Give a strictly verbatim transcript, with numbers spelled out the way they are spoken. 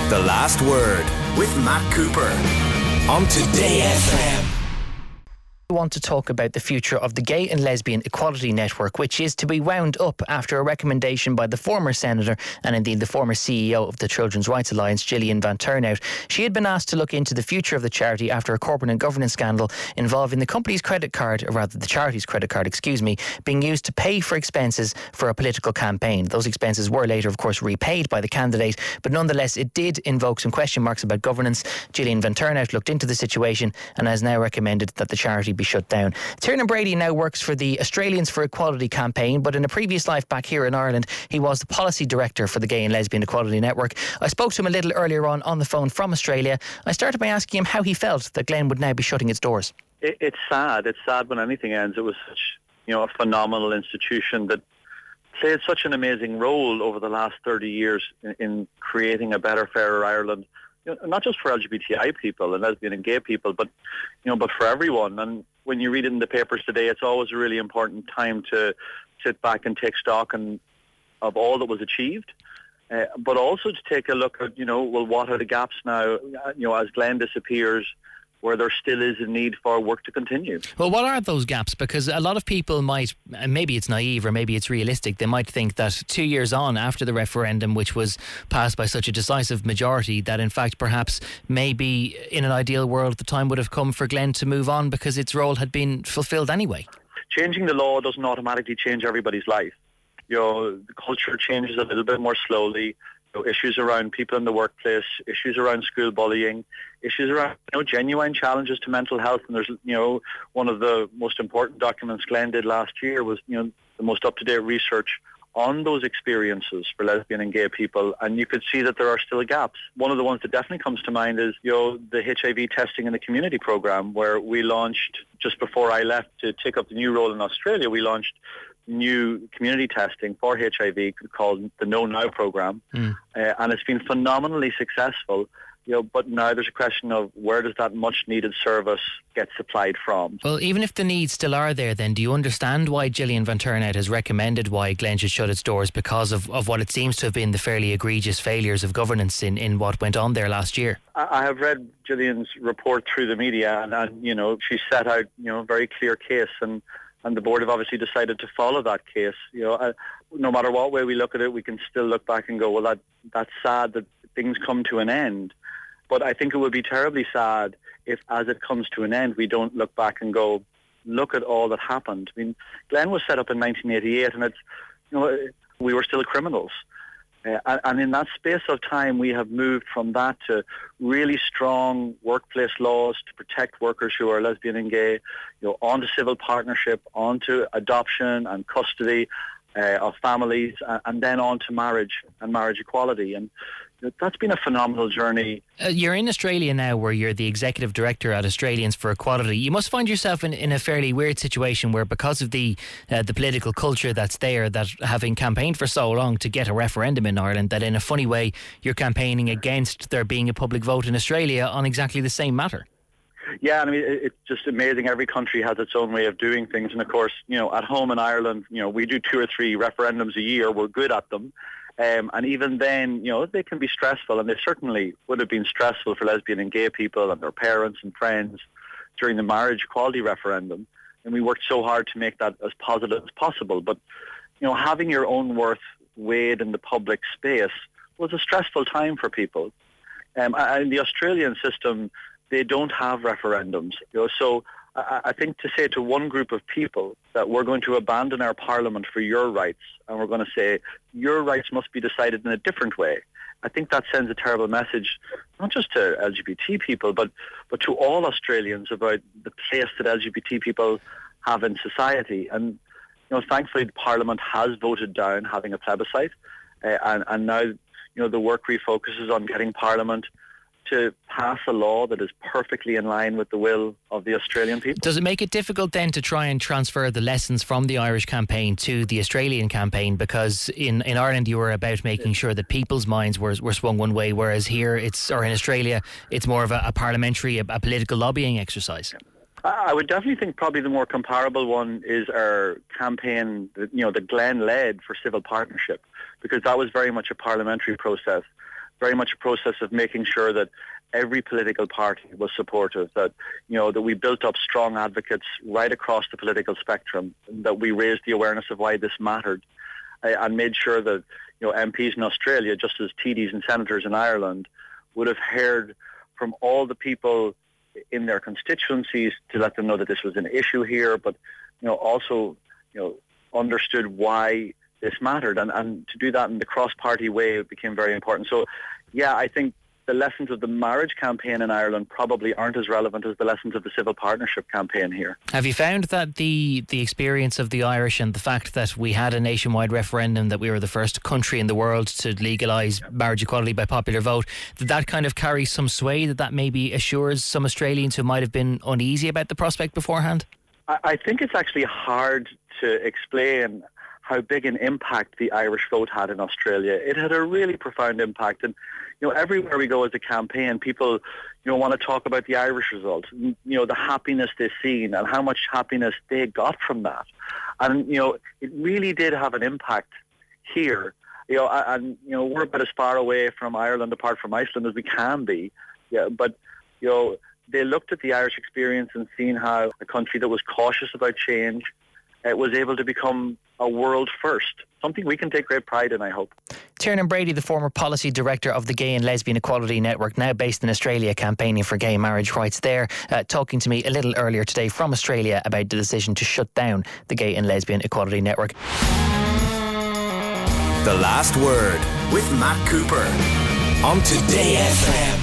The Last Word with Matt Cooper on Today F M. We want to talk about the future of the Gay and Lesbian Equality Network, which is to be wound up after a recommendation by the former Senator and indeed the former C E O of the Children's Rights Alliance, Gillian Van Turnhout. She had been asked to look into the future of the charity after a corporate and governance scandal involving the company's credit card, or rather the charity's credit card, excuse me, being used to pay for expenses for a political campaign. Those expenses were later, of course, repaid by the candidate, but nonetheless it did invoke some question marks about governance. Gillian Van Turnhout looked into the situation and has now recommended that the charity be shut down. Tiernan Brady now works for the Australians for Equality campaign, but in a previous life back here in Ireland, he was the policy director for the Gay and Lesbian Equality Network. I spoke to him a little earlier on on the phone from Australia. I started by asking him how he felt that Glen would now be shutting its doors. It, it's sad. It's sad when anything ends. It was such, you know, a phenomenal institution that played such an amazing role over the last thirty years in, in creating a better, fairer Ireland. You know, not just for L G B T I people and lesbian and gay people, but you know, but for everyone. And when you read it in the papers today, it's always a really important time to sit back and take stock and of all that was achieved, uh, but also to take a look at, you know, well, what are the gaps now? You know, as Glen disappears, where there still is a need for work to continue. Well, what are those gaps? Because a lot of people might, and maybe it's naive or maybe it's realistic, they might think that two years on after the referendum, which was passed by such a decisive majority, that in fact perhaps maybe in an ideal world the time would have come for Glen to move on because its role had been fulfilled anyway. Changing the law doesn't automatically change everybody's life. You know, the culture changes a little bit more slowly. You know, issues around people in the workplace, issues around school bullying, issues around, you know, genuine challenges to mental health. And there's, you know, one of the most important documents Glen did last year was, you know, the most up-to-date research on those experiences for lesbian and gay people, and you could see that there are still gaps. One of the ones that definitely comes to mind is, you know, the H I V testing in the community program, where we launched, just before I left to take up the new role in Australia, we launched new community testing for H I V called the Know Now program, mm. uh, and it's been phenomenally successful. You know, but now there's a question of where does that much needed service get supplied from? Well, even if the needs still are there, then do you understand why Gillian Van Turnhout has recommended why Glen should shut its doors because of, of what it seems to have been the fairly egregious failures of governance in, in what went on there last year? I have read Gillian's report through the media, and, and you know, she set out, you know, a very clear case, and and the board have obviously decided to follow that case. You know, uh, no matter what way we look at it, we can still look back and go, well, that that's sad that things come to an end. But I think it would be terribly sad if, as it comes to an end, we don't look back and go, look at all that happened. I mean, Glen was set up in nineteen eighty-eight, and it's, you know, we were still criminals. Uh, and, and in that space of time, we have moved from that to really strong workplace laws to protect workers who are lesbian and gay, you know, onto civil partnership, onto adoption and custody uh, of families, and, and then on to marriage and marriage equality. And that's been a phenomenal journey. Uh, you're in Australia now, where you're the executive director at Australians for Equality. You must find yourself in, in a fairly weird situation where, because of the uh, the political culture that's there, that having campaigned for so long to get a referendum in Ireland, that in a funny way you're campaigning against there being a public vote in Australia on exactly the same matter. Yeah, I mean, it's just amazing. Every country has its own way of doing things. And of course, you know, at home in Ireland, you know, we do two or three referendums a year. We're good at them. Um, and even then, you know, they can be stressful, and they certainly would have been stressful for lesbian and gay people and their parents and friends during the marriage equality referendum. And we worked so hard to make that as positive as possible. But, you know, having your own worth weighed in the public space was a stressful time for people. Um, and the Australian system, they don't have referendums. You know, so I, I think to say to one group of people that we're going to abandon our parliament for your rights, and we're going to say your rights must be decided in a different way, I think that sends a terrible message, not just to L G B T people, but, but to all Australians about the place that L G B T people have in society. And, you know, thankfully the Parliament has voted down having a plebiscite, uh, and, and now, you know, the work refocuses on getting Parliament to pass a law that is perfectly in line with the will of the Australian people. Does it make it difficult then to try and transfer the lessons from the Irish campaign to the Australian campaign? Because in, in Ireland you were about making sure that people's minds were were swung one way, whereas here it's, or in Australia, it's more of a, a parliamentary, a, a political lobbying exercise. I would definitely think probably the more comparable one is our campaign, you know, that Glen led for civil partnership, because that was very much a parliamentary process. very much a process of making sure that every political party was supportive, that, you know, that we built up strong advocates right across the political spectrum, that we raised the awareness of why this mattered, uh, and made sure that, you know, M Ps in Australia, just as T Ds and senators in Ireland, would have heard from all the people in their constituencies to let them know that this was an issue here, but, you know, also, you know, understood why this mattered. And, and to do that in the cross-party way, it became very important. So, yeah, I think the lessons of the marriage campaign in Ireland probably aren't as relevant as the lessons of the civil partnership campaign here. Have you found that the the experience of the Irish and the fact that we had a nationwide referendum, that we were the first country in the world to legalise marriage equality by popular vote, that that kind of carries some sway, that that maybe assures some Australians who might have been uneasy about the prospect beforehand? I, I think it's actually hard to explain how big an impact the Irish vote had in Australia. It had a really profound impact, and you know, everywhere we go as a campaign, people, you know, want to talk about the Irish result, you know, the happiness they've seen and how much happiness they got from that. And, you know, it really did have an impact here. You know, and, you know, we're about as far away from Ireland, apart from Iceland, as we can be. Yeah, but, you know, they looked at the Irish experience and seen how a country that was cautious about change uh, was able to become a world first. Something we can take great pride in, I hope. Tiernan Brady, the former policy director of the Gay and Lesbian Equality Network, now based in Australia, campaigning for gay marriage rights there, uh, talking to me a little earlier today from Australia about the decision to shut down the Gay and Lesbian Equality Network. The Last Word with Matt Cooper on Today F M.